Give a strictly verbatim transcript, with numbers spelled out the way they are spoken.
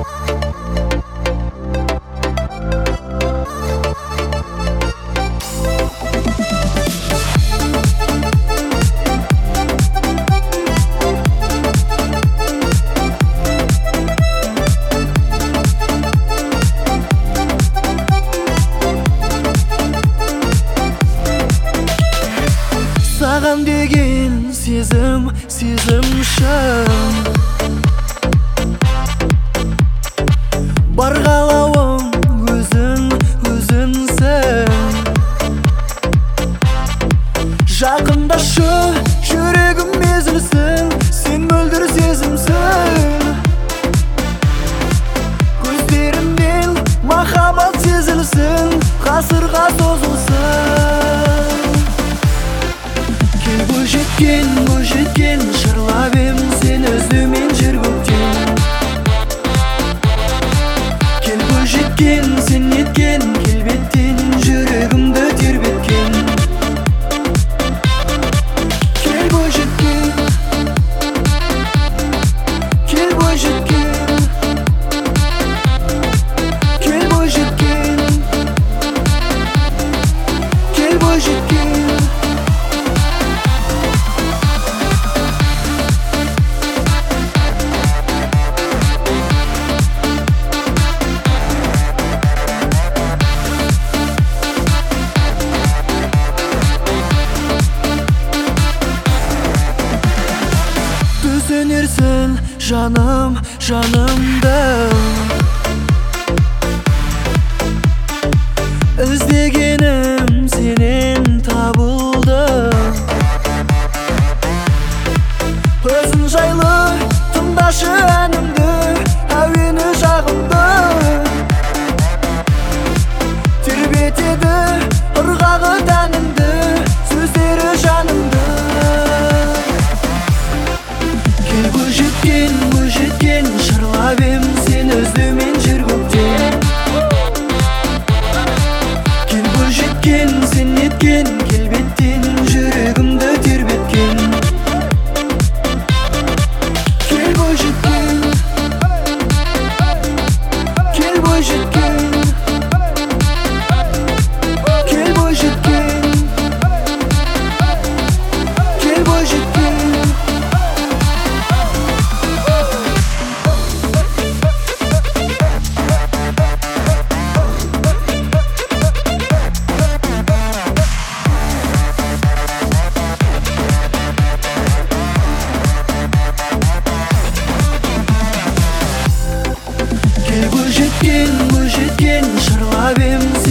Саған деген сезім, сезім шын. Бар қалауым өзің, өзіңсің. Жақындашы, жүрегім езілсін, сен мөлдір сезімсің. Көздерімнен махаббат сезілсін, ғасырға созылсын. Бойжеткен, бойжеткен, шырлап ем сені іздеумен жер көктен. Кел бойжеткен, сен неткен келбеттен жүрегімді тербеткен. Кел бойжеткен, кел бойжеткен, кел бойжеткен, кел бойжеткен. Түсінерсің жаным, жанымды іздегенім сенен табылды. Өзің жайлы тыңдашы әнімді, әуені жағымды. Тербетеді ырғағы тәнімді, сөздері жанымды. Кел бойжеткен, бойжеткен, шырлап ем сені іздеумен жер көктен. Кел бойжеткен, сен неткен келбеттен жүрегімді тербеткен. Кел бойжеткен, кел бойжеткен, кел бойжеткен, кел бойжеткен. Бойжеткен, бойжеткен, шырлап ем